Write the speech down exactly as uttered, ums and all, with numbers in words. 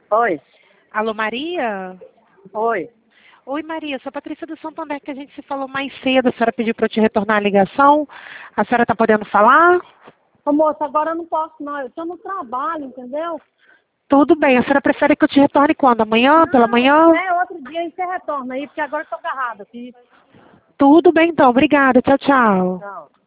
Oi, Alô, Maria? oi. Oi, Maria, sou a Patrícia do Santander, que a gente se falou mais cedo. A senhora pediu para eu te retornar a ligação. A senhora está podendo falar? Ô, moça, agora eu não posso não, eu estou no trabalho, entendeu? Tudo bem. A senhora prefere que eu te retorne quando? Amanhã? Pela manhã? É, outro dia aí você retorna aí, porque agora eu tô agarrada aqui. Tudo bem, então. Obrigada. Tchau, tchau. Tchau.